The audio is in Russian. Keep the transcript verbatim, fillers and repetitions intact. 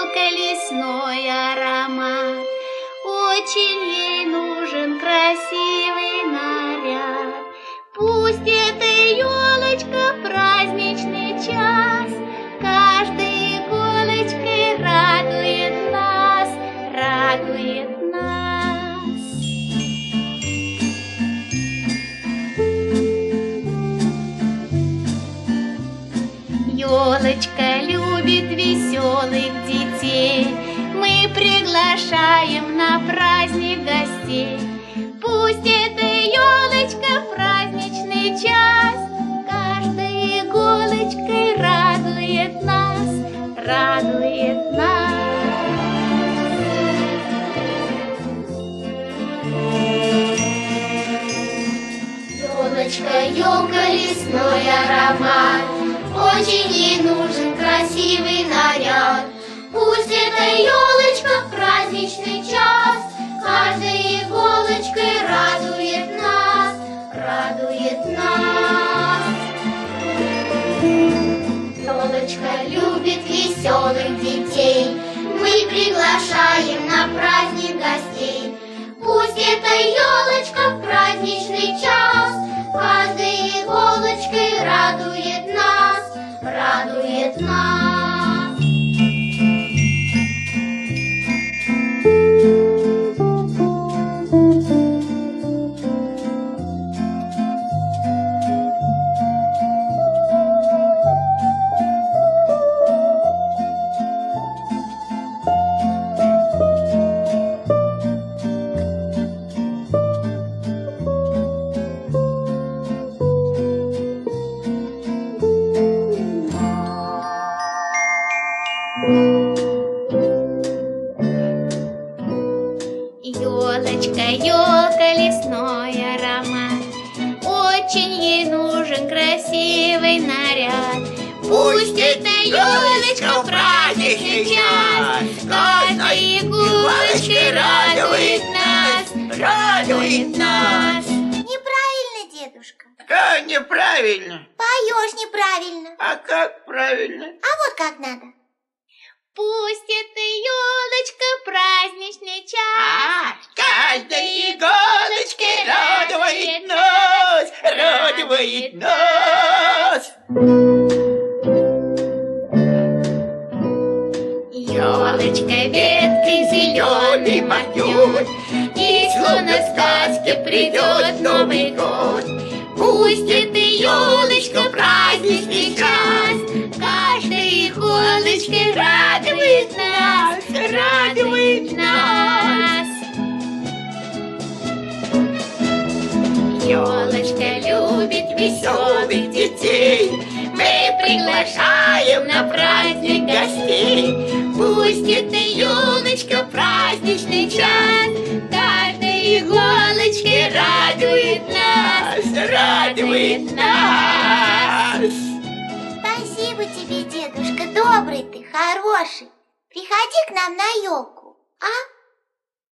елка лесной аромат. Очень ей нужен красивый наряд. Пусть эта елочка в праздничный час каждой иголочкой радует нас, радует нас. Елочка любит веселых детей, мы приглашаем на праздник гостей. Пусть эта елочка в праздничный час каждой иголочкой радует нас, радует нас. Елочка, елка, лесной аромат, очень ей нужен красивый наряд. Пусть эта елочка в праздничный час каждой иголочкой радует нас, радует нас. Елочка любит веселых детей, мы приглашаем на праздник гостей. Пусть эта елочка в праздничный час каждой иголочкой радует нас, радует нас. Елочка, елка, лесной аромат, очень ей нужен красивый наряд. Пусть эта елочка в праздничный час каждой иголочкой радует нас, радует нас. Неправильно, дедушка. Как неправильно? Поешь неправильно. А как правильно? А вот как надо. Пусть эта елочка в праздничный час А, каждой иголочкой радует нас, радует нас. елочка веткой зеленой махнет, и словно в сказке придет Новый год. Пусть эта елочка в праздничный час каждой иголочкой радует нас, радует нас. Елочка любит веселых детей, мы приглашаем на праздник гостей. Пусть эта елочка в праздничный час каждой иголочкой радует нас, радует нас. Спасибо тебе, дедушка, добрый ты, хороший. Приходи к нам на елку, а?